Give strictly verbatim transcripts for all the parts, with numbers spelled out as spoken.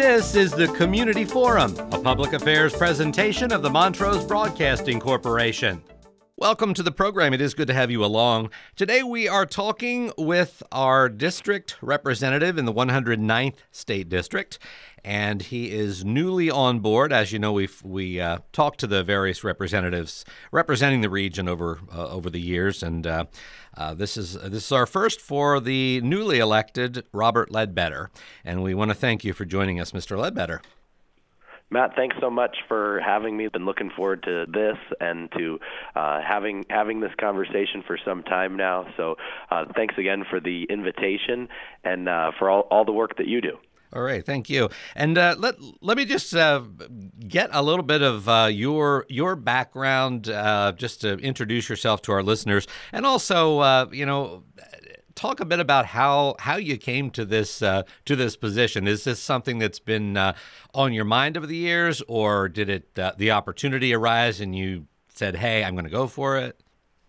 This is the Community Forum, a public affairs presentation of the Montrose Broadcasting Corporation. Welcome to the program. It is good to have you along. Today we are talking with our district representative in the one hundred ninth State District, and he is newly on board. As you know, we've we uh, talked to the various representatives representing the region over uh, over the years, and uh, uh, this is this is our first for the newly elected Robert Ledbetter, and we want to thank you for joining us, Mister Ledbetter. Matt, thanks so much for having me. Been looking forward to this and to uh, having having this conversation for some time now. So uh, thanks again for the invitation and uh, for all, all the work that you do. All right, thank you. And uh, let let me just uh, get a little bit of uh, your your background, uh, just to introduce yourself to our listeners, and also, uh, you know, talk a bit about how how you came to this uh, to this position. Is this something that's been uh, on your mind over the years, or did it uh, the opportunity arise and you said, "Hey, I'm going to go for it"?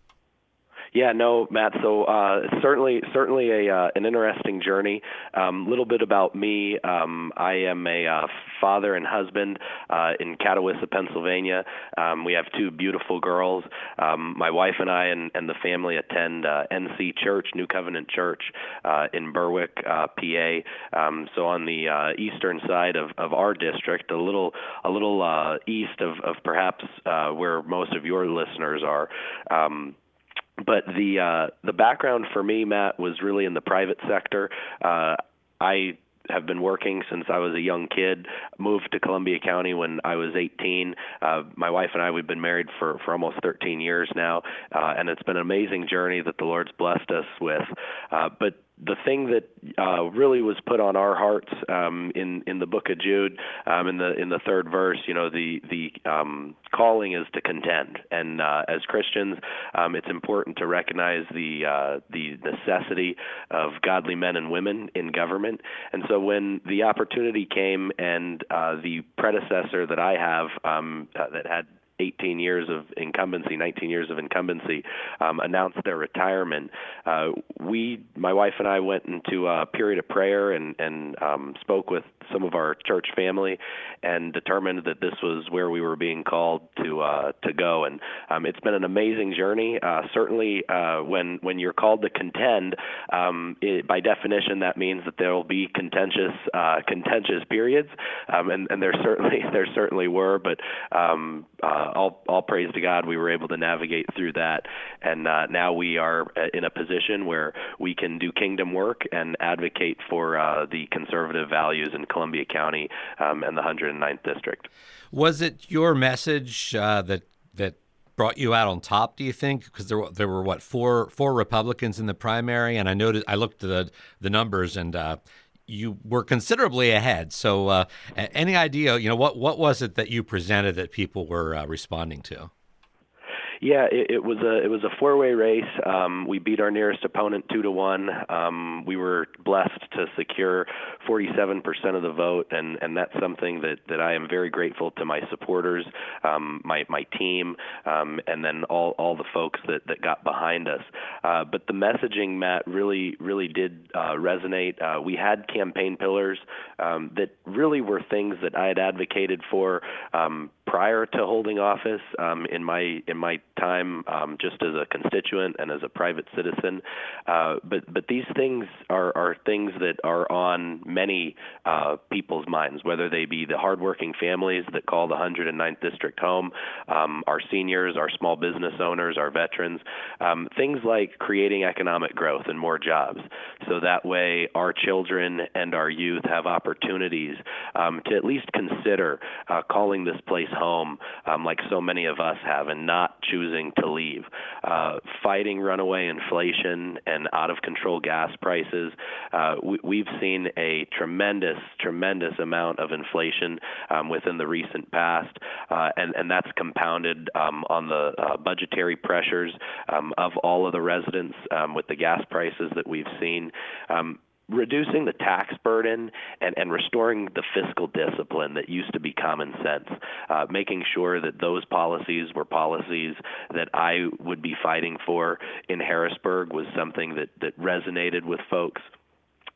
Yeah, no, Matt. So uh, certainly, certainly a uh, an interesting journey. A um, little bit about me. Um, I am a uh, father and husband uh, in Catawissa, Pennsylvania. Um, we have two beautiful girls. Um, my wife and I and, and the family attend uh, N C Church, New Covenant Church uh, in Berwick, uh, P A. Um, so on the uh, eastern side of, of our district, a little a little uh, east of, of perhaps uh, where most of your listeners are. Um, But the uh, the background for me, Matt, was really in the private sector. Uh, I have been working since I was a young kid, moved to Columbia County when I was eighteen. Uh, my wife and I, we've been married for, for almost thirteen years now, uh, and it's been an amazing journey that the Lord's blessed us with. Uh, but the thing that uh, really was put on our hearts um, in in the book of Jude, um, in the in the third verse, you know, the the um, calling is to contend, and uh, as Christians, um, it's important to recognize the uh, the necessity of godly men and women in government. And so, when the opportunity came, and uh, the predecessor that I have um, uh, that had eighteen years of incumbency, nineteen years of incumbency, um, announced their retirement. Uh, we, my wife and I, went into a period of prayer and, and um, spoke with some of our church family and determined that this was where we were being called to uh, to go. And um, it's been an amazing journey. Uh, certainly, uh, when when you're called to contend, um, it, by definition, that means that there will be contentious uh, contentious periods, um, and, and there certainly there certainly were. But um, uh, all all praise to God, we were able to navigate through that, and uh, now we are in a position where we can do kingdom work and advocate for uh, the conservative values in Columbia County um, and the one hundred ninth District. Was it your message uh, that that brought you out on top, do you think? Because there were, there were what four four Republicans in the primary, and I noticed I looked at the the numbers, and uh, you were considerably ahead. So, uh, any idea? You know, what what was it that you presented that people were uh, responding to? Yeah, it, it was a it was a four-way race. Um, we beat our nearest opponent two to one. Um, we were blessed to secure forty-seven percent of the vote, and, and that's something that, that I am very grateful to my supporters, um, my my team, um, and then all, all the folks that, that got behind us. Uh, but the messaging, Matt, really really did uh, resonate. Uh, we had campaign pillars um, that really were things that I had advocated for um, prior to holding office um, in my in my time um, just as a constituent and as a private citizen. Uh, but but these things are, are things that are on many uh, people's minds, whether they be the hardworking families that call the one hundred ninth District home, um, our seniors, our small business owners, our veterans, um, things like creating economic growth and more jobs. So that way our children and our youth have opportunities um, to at least consider uh, calling this place home um, like so many of us have, and not choosing to leave. Uh, fighting runaway inflation and out-of-control gas prices. Uh, we, we've seen a tremendous, tremendous amount of inflation um, within the recent past, uh, and, and that's compounded um, on the uh, budgetary pressures um, of all of the residents um, with the gas prices that we've seen. Um, reducing the tax burden and, and restoring the fiscal discipline that used to be common sense, uh, making sure that those policies were policies that I would be fighting for in Harrisburg was something that, that resonated with folks.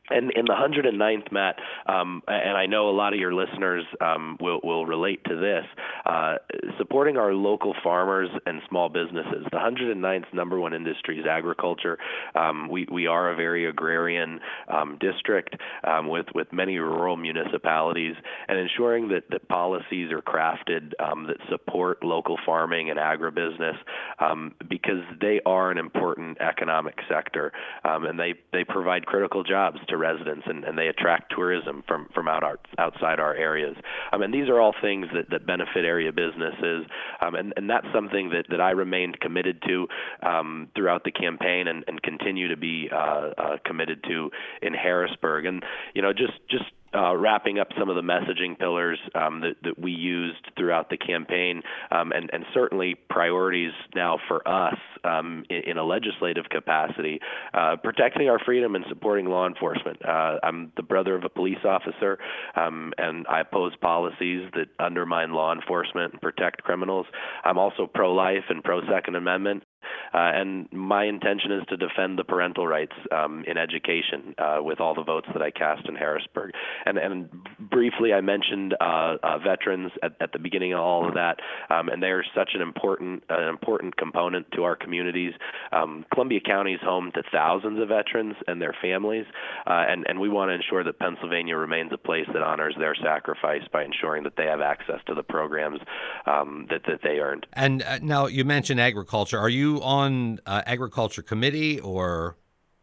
And in the one hundred ninth, Matt, um, and I know a lot of your listeners um, will, will relate to this, uh, supporting our local farmers and small businesses. The one hundred ninth's number one industry is agriculture. Um, we, we are a very agrarian um, district um, with, with many rural municipalities, and ensuring that, that policies are crafted um, that support local farming and agribusiness um, because they are an important economic sector, um, and they, they provide critical jobs to residents, and, and they attract tourism from, from out our, outside our areas. Um, and these are all things that, that benefit area businesses, um, and, and that's something that, that I remained committed to um, throughout the campaign and, and continue to be uh, uh, committed to in Harrisburg. And, you know, just, just Uh, wrapping up some of the messaging pillars um, that, that we used throughout the campaign, um, and, and certainly priorities now for us um, in, in a legislative capacity, uh, protecting our freedom and supporting law enforcement. Uh, I'm the brother of a police officer, um, and I oppose policies that undermine law enforcement and protect criminals. I'm also pro-life and pro-Second Amendment. Uh, and my intention is to defend the parental rights um, in education uh, with all the votes that I cast in Harrisburg. And, and briefly, I mentioned uh, uh, veterans at, at the beginning of all of that, um, and they are such an important, an important component to our communities. Um, Columbia County is home to thousands of veterans and their families, uh, and, and we want to ensure that Pennsylvania remains a place that honors their sacrifice by ensuring that they have access to the programs um, that, that they earned. And uh, now you mentioned agriculture. Are you on uh, agriculture committee or?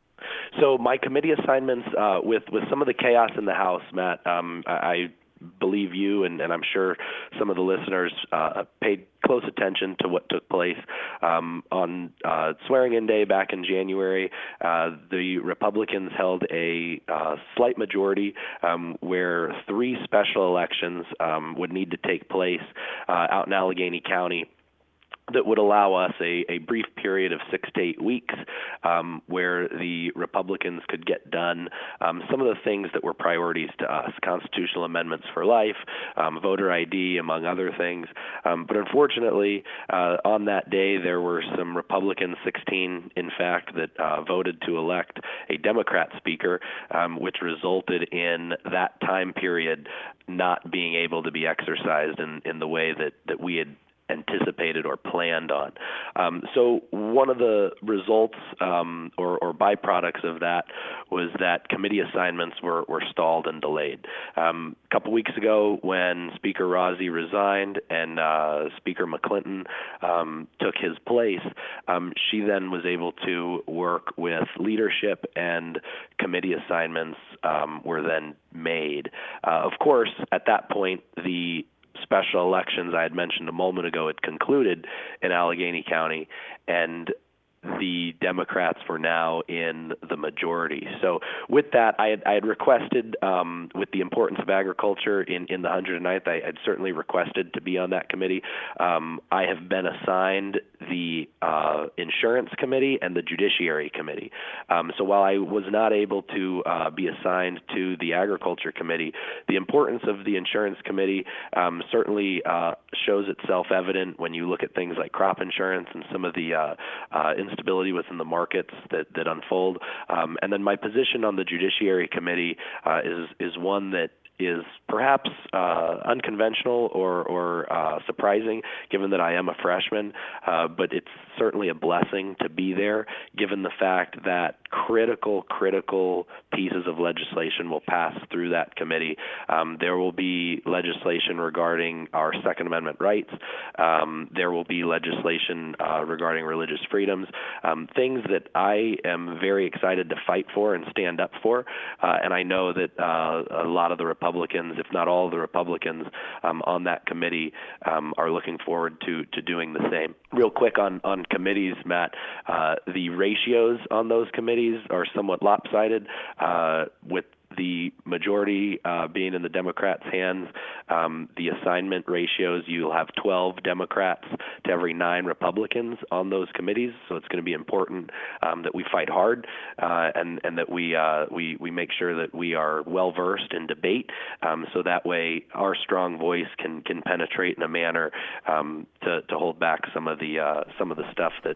So my committee assignments uh, with with some of the chaos in the House, Matt, um, I, I believe you and, and I'm sure some of the listeners uh, paid close attention to what took place um, on uh, swearing-in day back in January. Uh, the Republicans held a uh, slight majority um, where three special elections um, would need to take place uh, out in Allegheny County that would allow us a, a brief period of six to eight weeks um, where the Republicans could get done um, some of the things that were priorities to us, constitutional amendments for life, um, voter I D, among other things. Um, but unfortunately, uh, on that day, there were some Republicans, sixteen in fact, that uh, voted to elect a Democrat speaker, um, which resulted in that time period not being able to be exercised in, in the way that, that we had anticipated or planned on. Um, so one of the results um, or, or byproducts of that was that committee assignments were, were stalled and delayed. Um, a couple weeks ago when Speaker Rozzi resigned and uh, Speaker McClinton um, took his place, um, she then was able to work with leadership and committee assignments um, were then made. Uh, of course, at that point, the special elections I had mentioned a moment ago had concluded in Allegheny County, and the Democrats were now in the majority. So with that, I had, I had requested, um, with the importance of agriculture in, in the one hundred ninth, I had certainly requested to be on that committee. Um, I have been assigned the uh, Insurance Committee and the Judiciary Committee. Um, so while I was not able to uh, be assigned to the Agriculture Committee, the importance of the Insurance Committee um, certainly uh, shows itself evident when you look at things like crop insurance and some of the uh, uh, instability within the markets that, that unfold. Um, and then my position on the Judiciary Committee uh, is is one that is perhaps uh, unconventional or, or uh, surprising, given that I am a freshman, uh, but it's certainly a blessing to be there, given the fact that critical, critical pieces of legislation will pass through that committee. Um, there will be legislation regarding our Second Amendment rights. Um, there will be legislation uh, regarding religious freedoms, um, things that I am very excited to fight for and stand up for, uh, and I know that uh, a lot of the Republicans, if not all of the Republicans um, on that committee, um, are looking forward to to doing the same. Real quick on, on committees, Matt, uh, the ratios on those committees are somewhat lopsided, uh, with the majority uh, being in the Democrats' hands. Um, the assignment ratios, you'll have twelve Democrats to every nine Republicans on those committees, so it's going to be important um, that we fight hard uh, and, and that we, uh, we, we make sure that we are well-versed in debate, um, so that way our strong voice can, can penetrate in a manner um, to, to hold back some of the, uh, some of the stuff that, that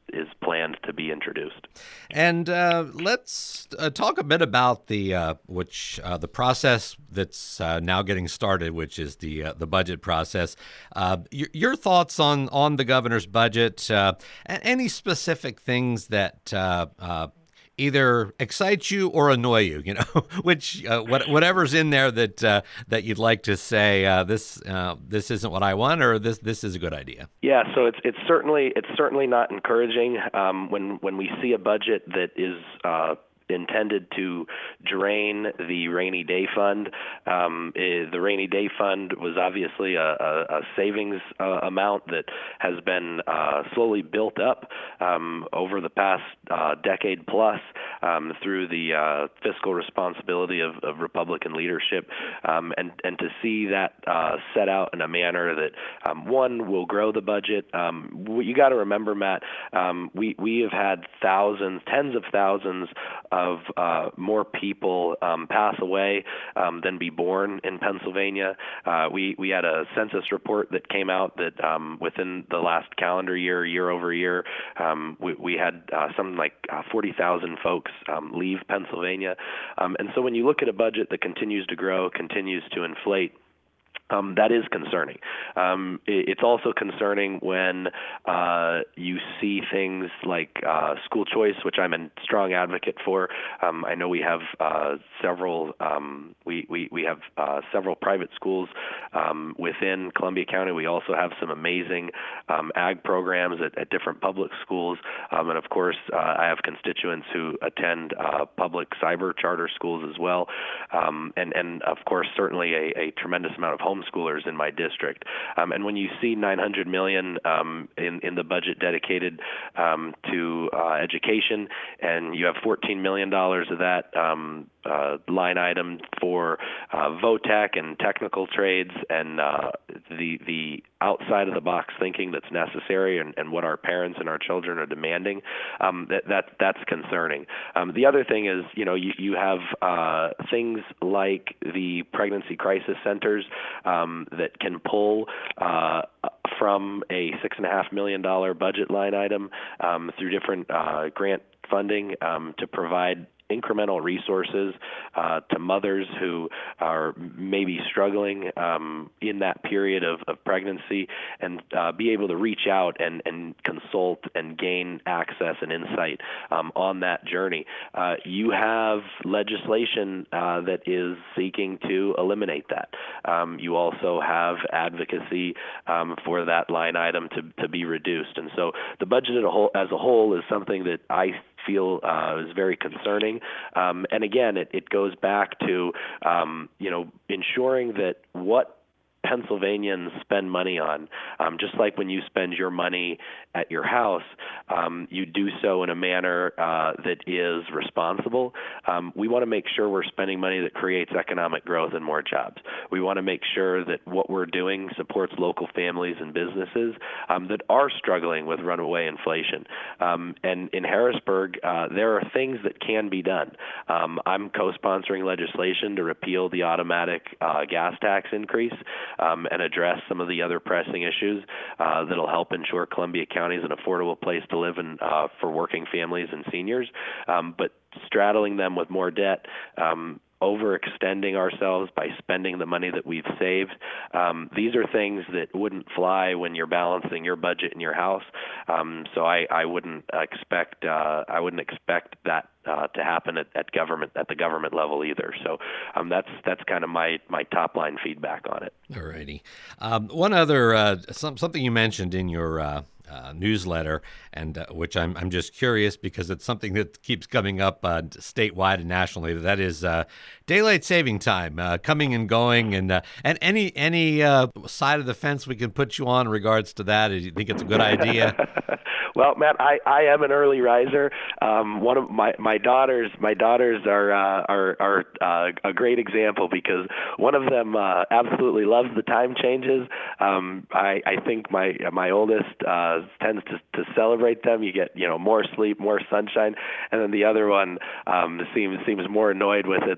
is planned to be introduced. And uh, let's uh, talk a bit about the uh, which uh, the process that's uh, now getting started, which is the uh, the budget process. Uh, your, your thoughts on on the governor's budget? Uh, any specific things that uh, uh, either excite you or annoy you? You know, which uh, what, whatever's in there that uh, that you'd like to say uh, this uh, this isn't what I want, or this this is a good idea. Yeah, so it's it's certainly it's certainly not encouraging um, when when we see a budget that is Uh, intended to drain the rainy day fund. Um, eh, the rainy day fund was obviously a, a, a savings uh, amount that has been uh, slowly built up um, over the past uh, decade plus um, through the uh, fiscal responsibility of, of Republican leadership, um, and and to see that uh, set out in a manner that um, one will grow the budget. Um, you got to remember, Matt, um, we we have had thousands, tens of thousands of uh, more people um, pass away um, than be born in Pennsylvania. Uh, we we had a census report that came out that um, within the last calendar year, year over year, um, we, we had uh, something like uh, forty thousand folks um, leave Pennsylvania. Um, and so when you look at a budget that continues to grow, continues to inflate, Um, that is concerning. Um, it, it's also concerning when uh, you see things like uh, school choice, which I'm a strong advocate for. Um, I know we have uh, several um, we, we we have uh, several private schools um, within Columbia County. We also have some amazing um, ag programs at, at different public schools, um, and of course, uh, I have constituents who attend uh, public cyber charter schools as well, um, and and of course, certainly a, a tremendous amount of home homeschoolers in my district. Um, and when you see nine hundred million dollars um, in, in the budget dedicated um, to uh, education, and you have fourteen million dollars of that um, uh, line item for uh, VOTEC and technical trades and uh, the the outside of the box thinking that's necessary and, and what our parents and our children are demanding, um, that, that that's concerning. Um, the other thing is, you know, you, you have uh, things like the pregnancy crisis centers um, that can pull uh, from a six and a half million dollar budget line item um, through different uh, grant funding um, to provide incremental resources uh, to mothers who are maybe struggling um, in that period of, of pregnancy, and uh, be able to reach out and, and consult and gain access and insight um, on that journey. Uh, you have legislation uh, that is seeking to eliminate that. Um, you also have advocacy um, for that line item to, to be reduced. And so the budget as a whole, as a whole is something that I feel uh, is very concerning. Um, and again, it, it goes back to, um, you know, ensuring that what Pennsylvanians spend money on, um, just like when you spend your money at your house, um, you do so in a manner uh, that is responsible. Um, we want to make sure we're spending money that creates economic growth and more jobs. We want to make sure that what we're doing supports local families and businesses um, that are struggling with runaway inflation. Um, and in Harrisburg, uh, there are things that can be done. Um, I'm co-sponsoring legislation to repeal the automatic uh, gas tax increase. Um, and address some of the other pressing issues uh, that'll help ensure Columbia County is an affordable place to live in uh, for working families and seniors. Um, but straddling them with more debt, um, overextending ourselves by spending the money that we've saved. Um, these are things that wouldn't fly when you're balancing your budget in your house. Um, so I, I wouldn't expect uh, I wouldn't expect that uh, to happen at, at government at the government level either. So um, that's that's kind of my my top line feedback on it. All righty. Um, one other uh, some, something you mentioned in your Uh... Uh, newsletter, and uh, which I'm I'm just curious because it's something that keeps coming up uh, statewide and nationally. That is uh, daylight saving time uh, coming and going, and uh, and any any uh, side of the fence we can put you on in regards to that. Do you think it's a good idea? Well, Matt, I, I am an early riser. Um, one of my, my daughters my daughters are uh, are are uh, a great example because one of them uh, absolutely loves the time changes. Um, I, I think my my oldest uh, tends to, to celebrate them. You get you know more sleep, more sunshine, and then the other one um, seems seems more annoyed with it than all.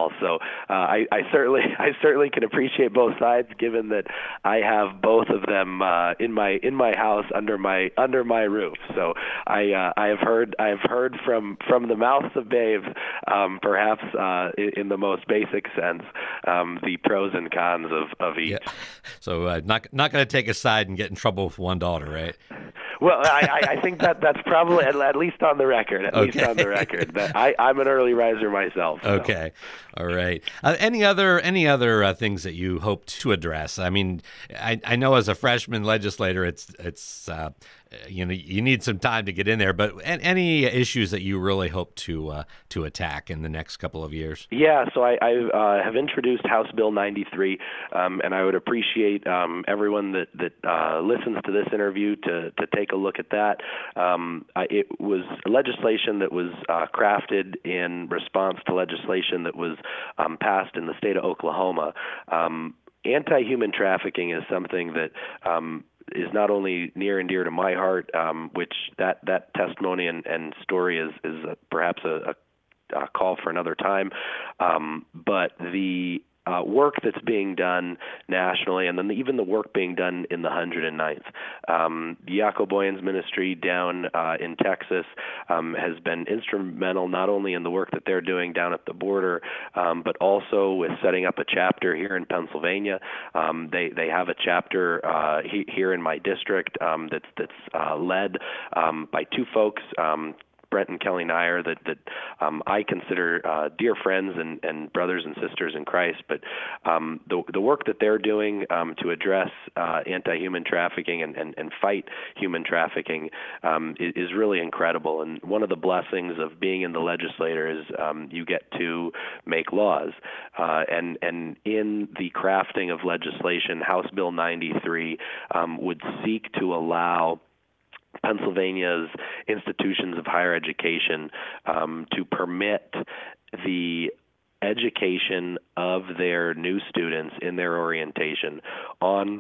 well. So uh, I, I certainly I certainly can appreciate both sides, given that I have both of them uh, in my in my house under my under my roof. So I uh, I have heard I have heard from from the mouths of babes, um, perhaps uh, in, in the most basic sense, um, the pros and cons of, of each. Yeah. So uh, not not going to take a side and get in trouble with one daughter, right? Well, I, I think that that's probably at, at least on the record. At Okay. least on the record, that I, I'm an early riser myself. So. Okay, all right. Uh, any other any other uh, things that you hope to address? I mean, I, I know as a freshman legislator, it's it's uh, you know you need some time to get in there. But any issues that you really hope to uh, to attack in the next couple of years? Yeah, so I, I uh, have introduced House Bill ninety-three, um, and I would appreciate um, everyone that that uh, listens to this interview to to take a look at that. Um, I, it was legislation that was uh, crafted in response to legislation that was um, passed in the state of Oklahoma. Um, anti-human trafficking is something that um, is not only near and dear to my heart, um, which that, that testimony and, and story is, is uh, perhaps a, a, a call for another time, um, but the Uh, work that's being done nationally, and then even the work being done in the one hundred ninth. Um, Jaco Boyen's ministry down uh, in Texas um, has been instrumental not only in the work that they're doing down at the border, um, but also with setting up a chapter here in Pennsylvania. Um, they they have a chapter uh, he, here in my district um, that's that's uh, led um, by two folks. Um, Brent and Kelly Nyer, that that um, I consider uh, dear friends and, and brothers and sisters in Christ. But um, the the work that they're doing um, to address uh, anti-human trafficking and, and, and fight human trafficking um, is, is really incredible. And one of the blessings of being in the legislature is um, you get to make laws. Uh, and and in the crafting of legislation, House Bill ninety-three um, would seek to allow Pennsylvania's institutions of higher education um, to permit the education of their new students in their orientation on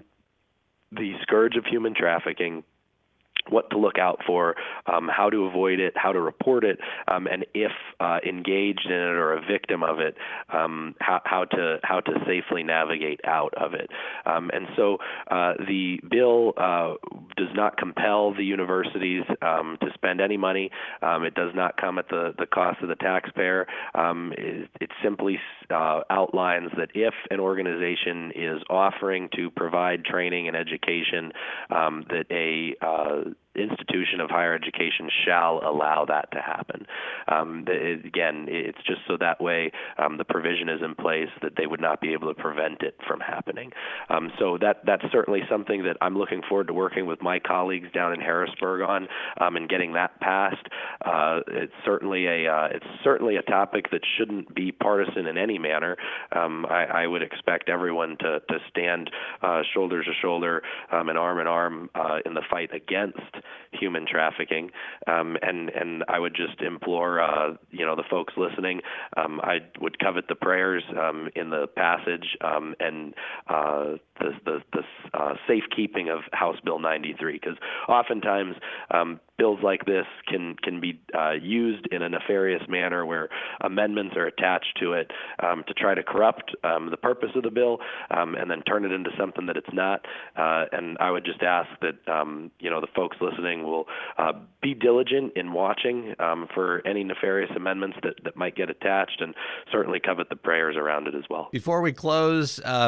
the scourge of human trafficking, what to look out for, um, how to avoid it, how to report it, um, and if uh, engaged in it or a victim of it, um, how, how to how to safely navigate out of it. Um, and so uh, the bill uh, does not compel the universities um, to spend any money. Um, it does not come at the, the cost of the taxpayer. Um, it, it simply uh, outlines that if an organization is offering to provide training and education, um, that a uh, institution of higher education shall allow that to happen. Um, it, again, it's just so that way um, the provision is in place that they would not be able to prevent it from happening. Um, so that that's certainly something that I'm looking forward to working with my colleagues down in Harrisburg on um, and getting that passed. Uh, it's certainly a uh, it's certainly a topic that shouldn't be partisan in any manner. Um, I, I would expect everyone to to stand uh, shoulder to shoulder um, and arm in arm uh, in the fight against human trafficking, um, and and I would just implore uh, you know the folks listening. Um, I would covet the prayers um, in the passage um, and uh, the the, the uh, safekeeping of House Bill ninety-three, because oftentimes um, bills like this can can be uh, used in a nefarious manner where amendments are attached to it um, to try to corrupt um, the purpose of the bill um, and then turn it into something that it's not. Uh, and I would just ask that um, you know the folks listening will uh, be diligent in watching um, for any nefarious amendments that, that might get attached, and certainly covet the prayers around it as well. Before we close, uh,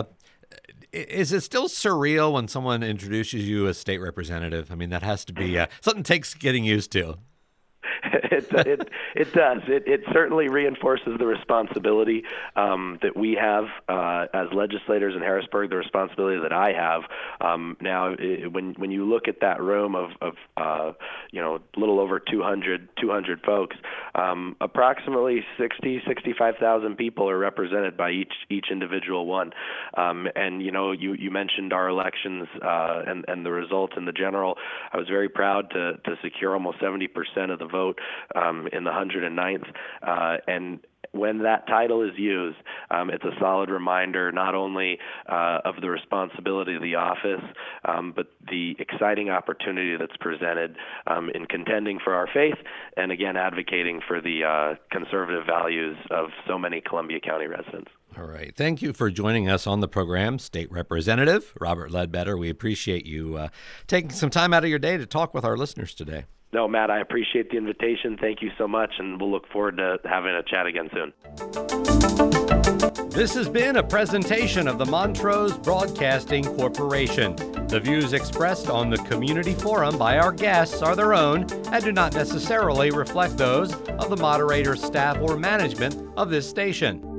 is it still surreal when someone introduces you as state representative? I mean, that has to be uh, something takes getting used to. it, it it does. It it certainly reinforces the responsibility um, that we have uh, as legislators in Harrisburg. The responsibility that I have um, now. It, when when you look at that room of of uh, you know a little over two hundred folks, um, approximately sixty sixty-five thousand people are represented by each each individual one. Um, and you know you you mentioned our elections uh, and and the results in the general. I was very proud to to secure almost seventy percent of the vote um, in the one hundred ninth, uh, and when that title is used, um, it's a solid reminder not only uh, of the responsibility of the office, um, but the exciting opportunity that's presented um, in contending for our faith and, again, advocating for the uh, conservative values of so many Columbia County residents. All right. Thank you for joining us on the program, State Representative Robert Ledbetter. We appreciate you uh, taking some time out of your day to talk with our listeners today. No, Matt, I appreciate the invitation. Thank you so much, and we'll look forward to having a chat again soon. This has been a presentation of the Montrose Broadcasting Corporation. The views expressed on the community forum by our guests are their own and do not necessarily reflect those of the moderator, staff, or management of this station.